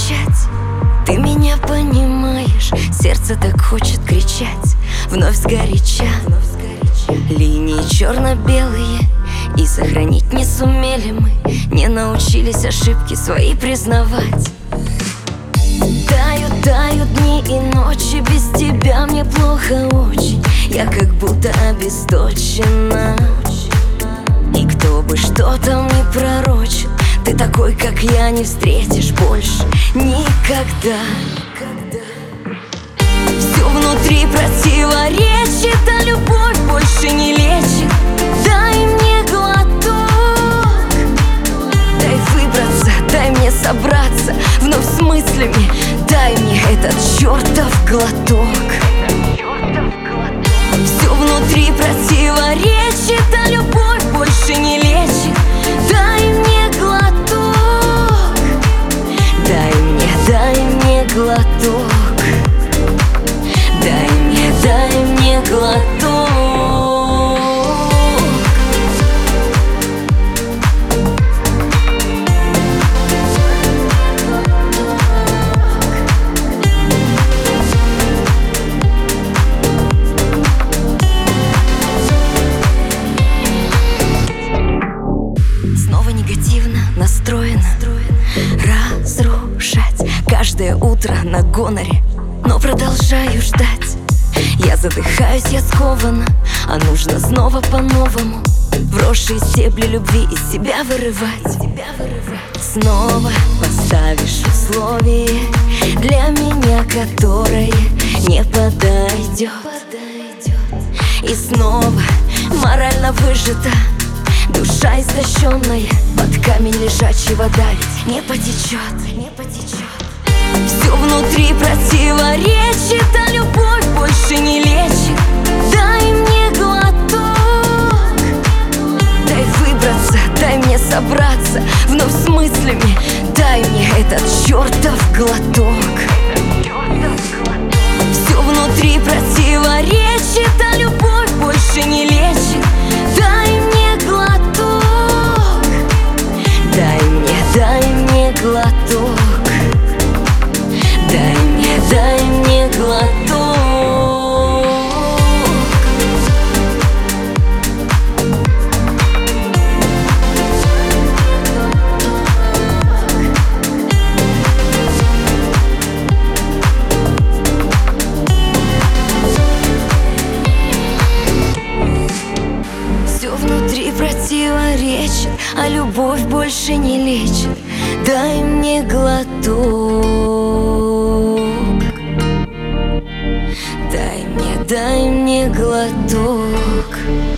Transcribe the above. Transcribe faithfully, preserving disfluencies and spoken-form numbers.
молчать. Ты меня понимаешь, сердце так хочет кричать. Вновь сгоряча, линии черно-белые, и сохранить не сумели мы, не научились ошибки свои признавать. Тают, тают дни и ночи, без тебя мне плохо очень. Я как будто обесточена, и кто бы что там ни пророчил, ты такой, как я, не встретишь больше никогда. Все внутри противоречит, а любовь больше не лечит. Дай мне глоток, дай выбраться, дай мне собраться вновь с мыслями. Дай мне этот чертов глоток. Все внутри противоречит, а любовь больше не лечит. Дай мне глоток, дай мне, дай мне глоток. Дай мне, дай мне глоток. Снова негативно настроена, разрушать каждое утро на гоноре, но продолжаю ждать. Я задыхаюсь, я скована, а нужно снова по-новому вросшие стебли любви из себя вырывать. Снова поставишь условие для меня, которое не подойдет. И снова морально выжата, душа истощенная, под камень лежачего давить не потечет, не потечет. Все внутри противоречит, а любовь больше не лечит. Дай мне глоток, дай выбраться, дай мне собраться вновь с мыслями. Дай мне этот чертов глоток. Все внутри противоречит, а любовь больше не лечит. Дай мне глоток, дай мне, дай мне глоток. Дай мне, дай мне глоток. Все внутри противоречит, а любовь больше не лечит. Дай мне глоток. Дай мне, дай мне глоток.